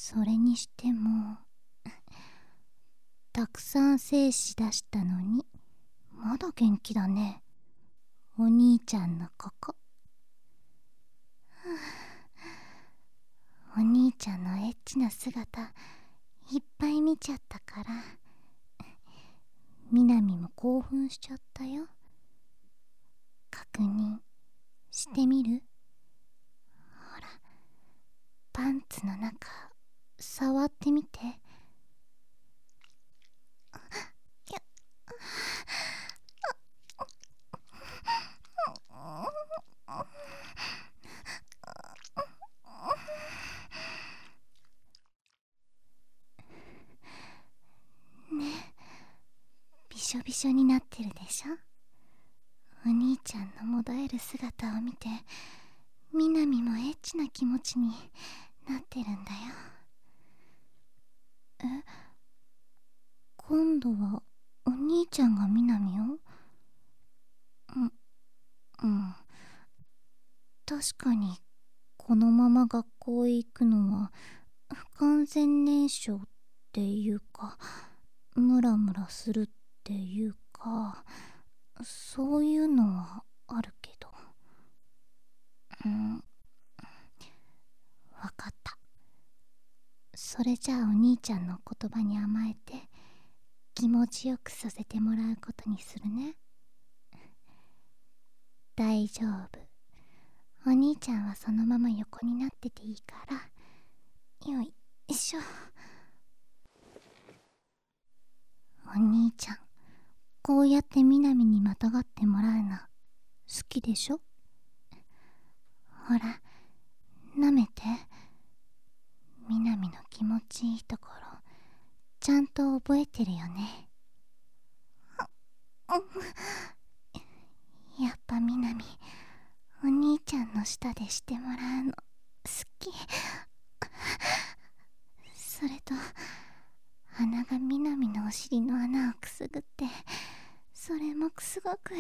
それにしてもたくさん精子出したのにまだ元気だね、お兄ちゃんのここ。お兄ちゃんのエッチな姿いっぱい見ちゃったからみなみも興奮しちゃったよ。確認してみる？ほら、パンツの中触ってみて。やね、びしょびしょになってるでしょ。お兄ちゃんのもだえる姿を見てみなみもエッチな気持ちになってるんだよ。え、今度はお兄ちゃんがみなみを？うん、確かにこのまま学校へ行くのは不完全燃焼っていうか、ムラムラするっていうか、そういうのはあるけど。わかった。それじゃあお兄ちゃんの言葉に甘えて気持ちよくさせてもらうことにするね。大丈夫、お兄ちゃんはそのまま横になってていいから。よいしょ。お兄ちゃん、こうやってみなみにまたがってもらうの好きでしょ？ほら、舐めて。みなみの気持ちいいところちゃんと覚えてるよね。やっぱみなみ、お兄ちゃんの舌でしてもらうの好き。それと鼻がみなみのお尻の穴をくすぐって、それもすごくいい。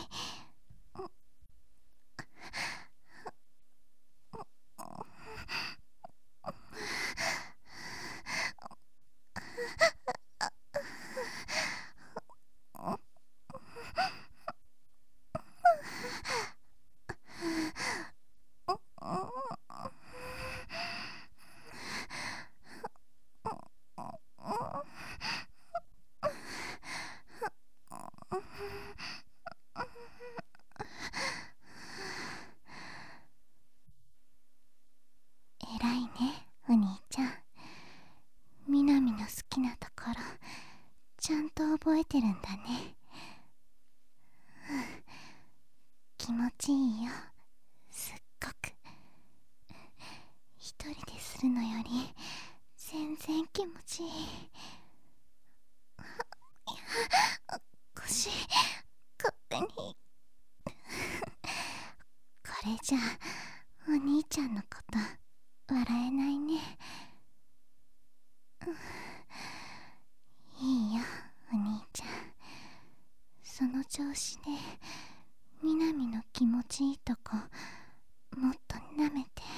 えらいね、お兄ちゃん。みなみの好きなところちゃんと覚えてるんだね。気持ちいいよ、すっごく。一人でするのより全然気持ちいい。腰勝手にこれじゃお兄ちゃんのこと笑えないね。いいよ、お兄ちゃん。その調子でみなみの気持ちいいとこもっと舐めて。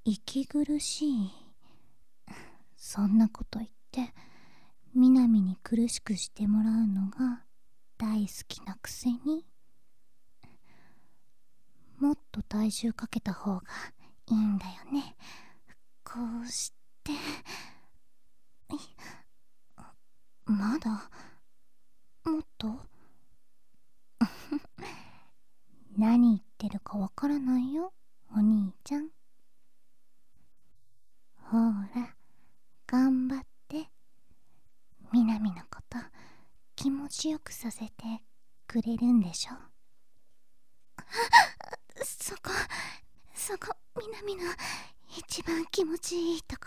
息苦しい。そんなこと言ってみなみに苦しくしてもらうのが大好きなくせに。もっと体重かけた方がいいんだよね。こうして。まだもっと何言ってるかわからないよ、お兄ちゃん。ほら、頑張って。みなみのこと気持ちよくさせてくれるんでしょ。そこ、そこ、みなみの一番気持ちいいとこ。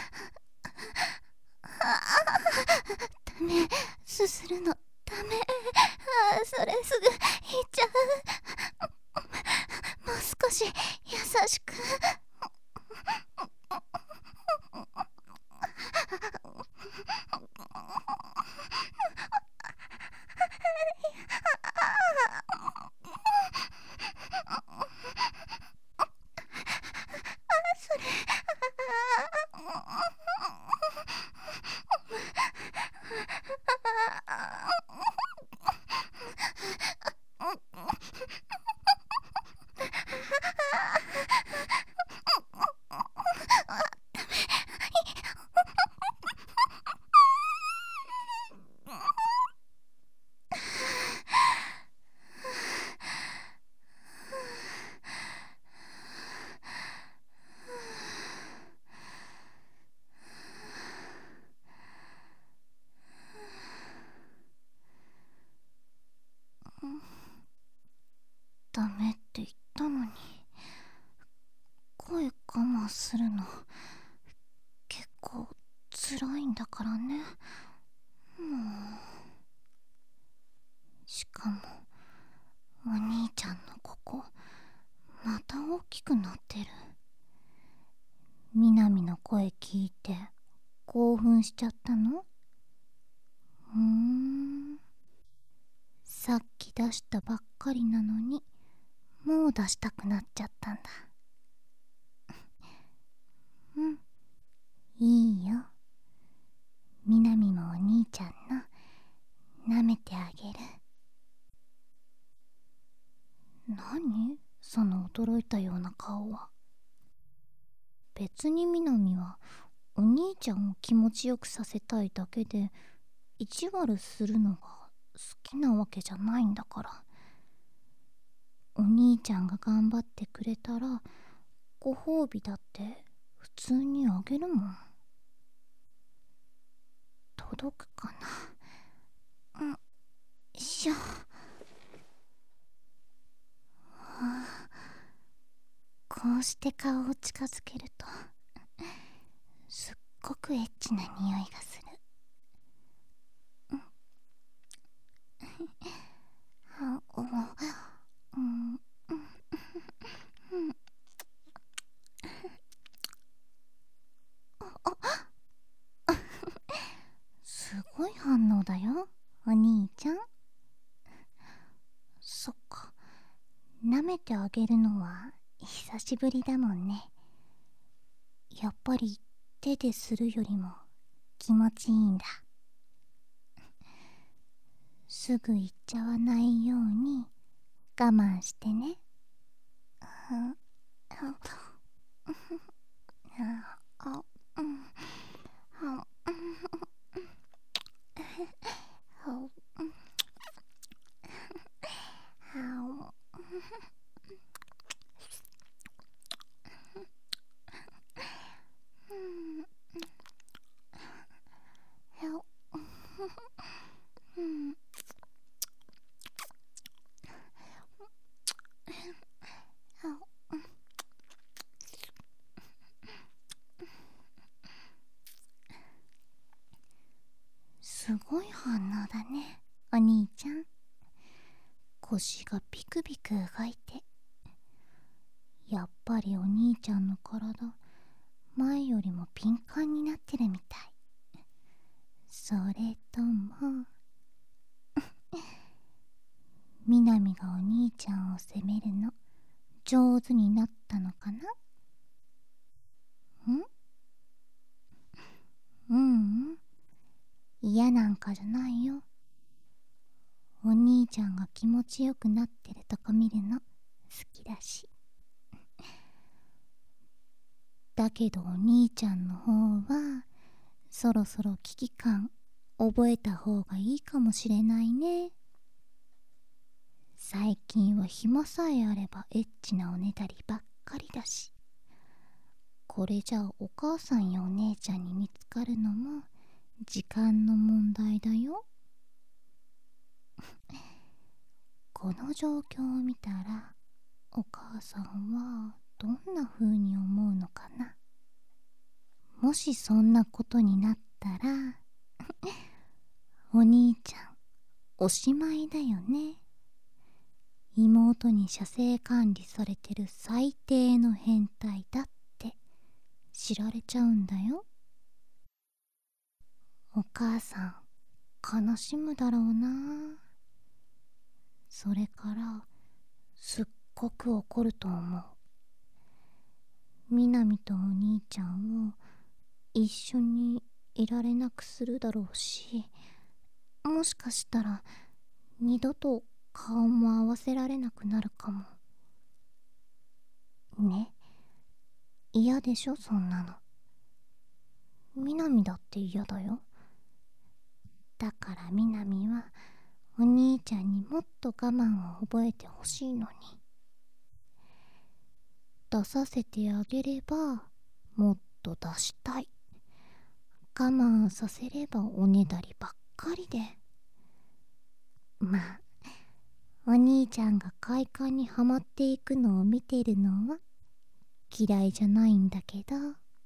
ダメ、すするのダメ。それすぐ言っちゃう。もう少し優しく。それダメって言ったのに。声我慢するの結構辛いんだからね。もう。しかもお兄ちゃんのここまた大きくなってる。みなみの声聞いて興奮しちゃったの？さっき出したばっかりなのにもう出したくなっちゃったんだ。うん、いいよ。みなみもお兄ちゃんの舐めてあげる。何その驚いたような顔は。別にみなみはお兄ちゃんを気持ちよくさせたいだけで意地悪するのが好きなわけじゃないんだから。お兄ちゃんが頑張ってくれたらご褒美だって普通にあげるもん。届くかな。よいしょ。こうして顔を近づけるとすっごくエッチな匂いがする。すごい反応だよ、お兄ちゃん。そっか、舐めてあげるのは久しぶりだもんね。やっぱり手でするよりも気持ちいいんだ。すぐ行っちゃわないように我慢してね。すごい反応だね、お兄ちゃん。腰がビクビク動いて。やっぱりお兄ちゃんの体前よりも敏感になってるみたい。それともみなみがお兄ちゃんを責めるの上手になったのかな。 うん、嫌なんかじゃないよ。お兄ちゃんが気持ちよくなってるとこ見るの好きだし。だけどお兄ちゃんの方はそろそろ危機感覚えた方がいいかもしれないね。最近は暇さえあればエッチなおねだりばっかりだし、これじゃあお母さんやお姉ちゃんに見つかるのも時間の問題だよ。この状況を見たらお母さんはどんな風に思うのかな。もしそんなことになったらお兄ちゃんおしまいだよね。妹に射精管理されてる最低の変態だって知られちゃうんだよ。お母さん悲しむだろうな。それからすっごく怒ると思う。みなみとお兄ちゃんを一緒にいられなくするだろうし、もしかしたら二度と顔も合わせられなくなるかもね。嫌でしょそんなの。みなみだって嫌だよ。だからみなみはお兄ちゃんにもっと我慢を覚えてほしいのに。出させてあげればもっと出したい。我慢させればおねだりばっかりで。まあお兄ちゃんが快感にはまっていくのを見てるのは嫌いじゃないんだけど。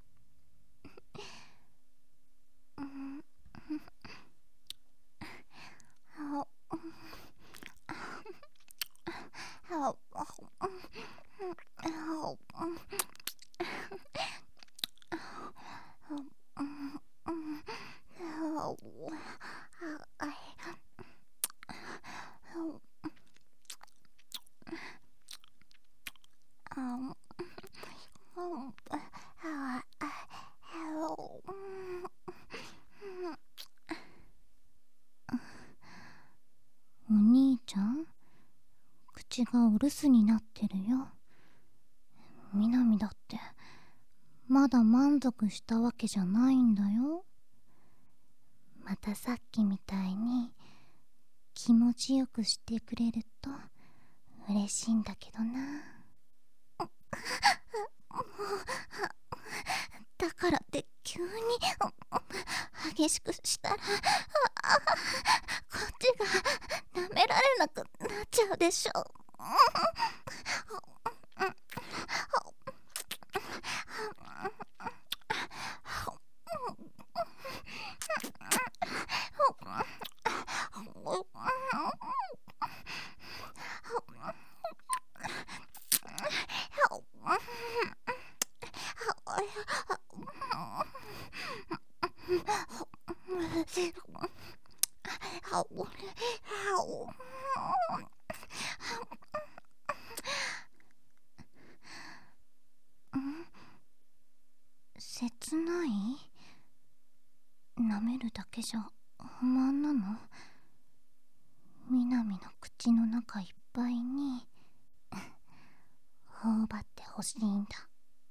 お兄ちゃん口がお留守になってるよ。みなみだってまだ満足したわけじゃないんだよ。またさっきみたいに気持ちよくしてくれると嬉しいんだけどな。だからって急に激しくしたらこっちが舐められなくなっちゃうでしょ。切ない？舐めるだけじゃ不満なの？みなみの口の中いっぱいに頬張ってほしいんだ。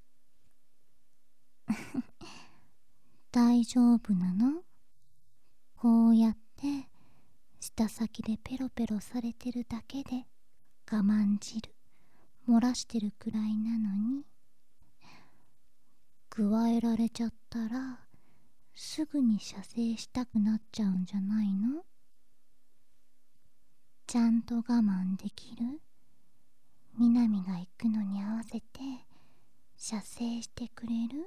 大丈夫なの？こうやって舌先でペロペロされてるだけで我慢汁漏らしてるくらいなのに、加えられちゃったらすぐに射精したくなっちゃうんじゃないの？ちゃんと我慢できる？みなみが行くのに合わせて射精してくれる？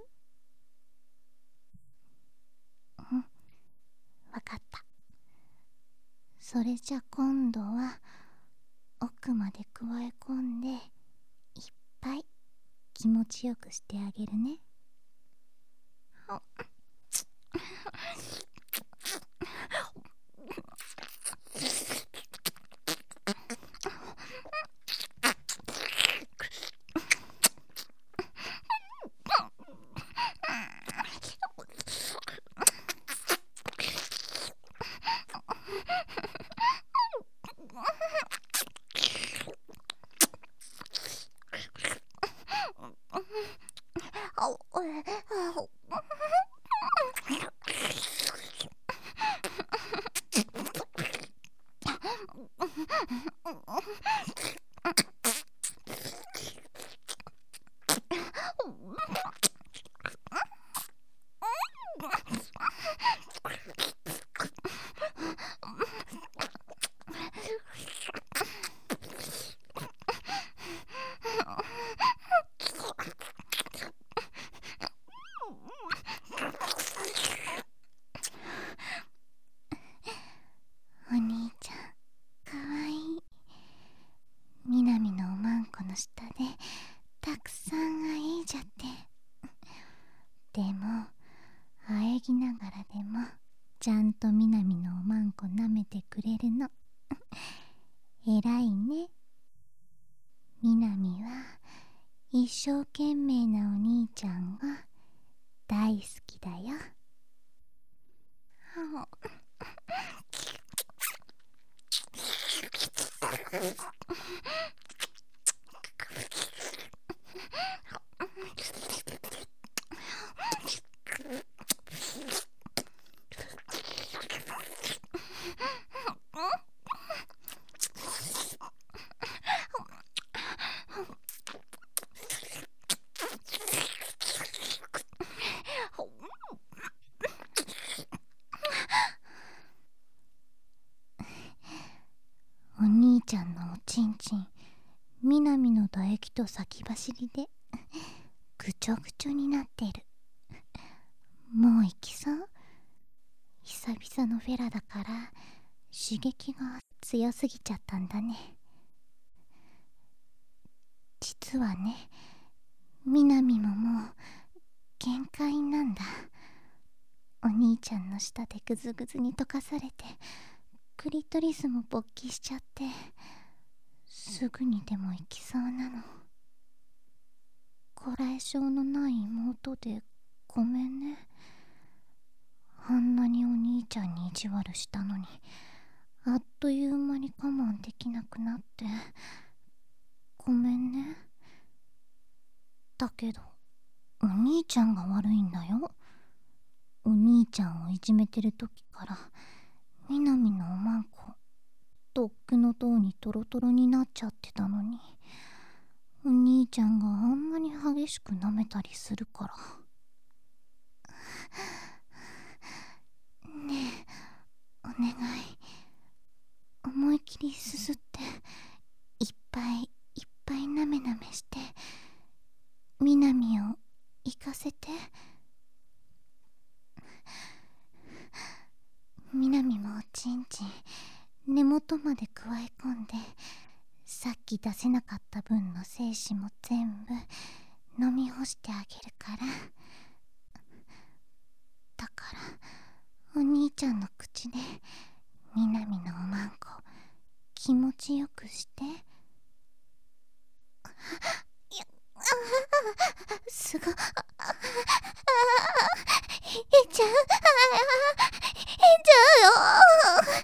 わかった。それじゃ今度は奥まで加え込んでいっぱい気持ちよくしてあげるね。 お兄ちゃん、かわいい。みなみのおまんこの下でたくさんあえいじゃって。でもあえぎながらでもちゃんとみなみのおまんこなめてくれるの。えらいね。みなみは一生懸命なお兄ちゃんが大好きだよ。お兄ちゃんのおちんちん、みなみの唾液と先走りでぐちょぐちょになってる。もう行きそう？久々のフェラだから刺激が強すぎちゃったんだね。実はね、みなみももう限界なんだ。お兄ちゃんの舌でぐずぐずに溶かされてクリトリスも勃起しちゃって、すぐにでも行きそうなの。こらえ性のない妹でごめんね。あんなにお兄ちゃんに意地悪したのに、あっという間に我慢できなくなってごめんね。だけどお兄ちゃんが悪いんだよ。お兄ちゃんをいじめてる時からみなみのおまんことっくの塔にトロトロになっちゃってたのに、お兄ちゃんがあんなに激しく舐めたりするから。ねえ、お願い、思い切りすすっていっぱいいっぱいなめなめしてみなみを行かせて。みなみもおちんちん根元までくわえ込んで、さっき出せなかった分の精子も全部飲み干してあげるから。だからお兄ちゃんの口でみなみのおまんこ気持ちよくして。すごい、いっちゃう、いっちゃうよ。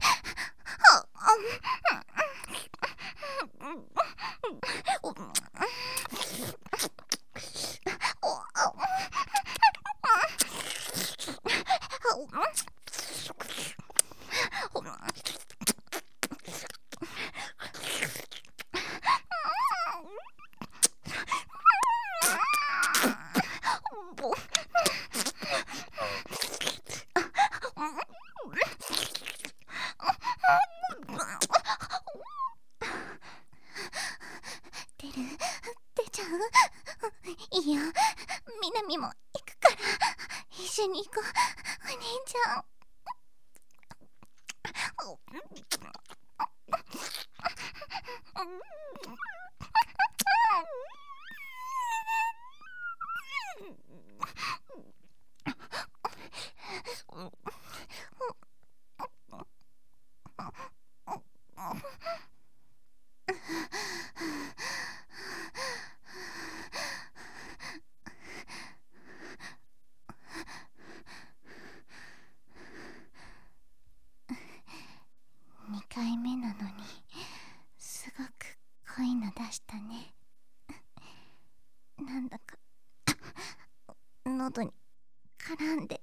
出ちゃう？いいよ、みなみも行くから一緒に行こう、お兄ちゃん。2回目なのにすごく濃いの出したね。なんだか喉に絡んで。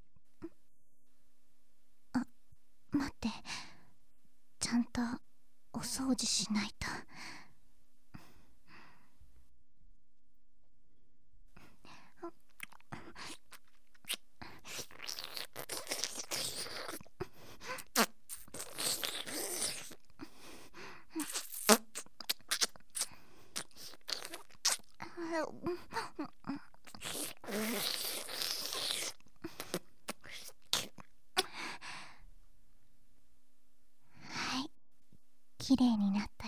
あ、待って、ちゃんとお掃除しないと。はい、きれいになった。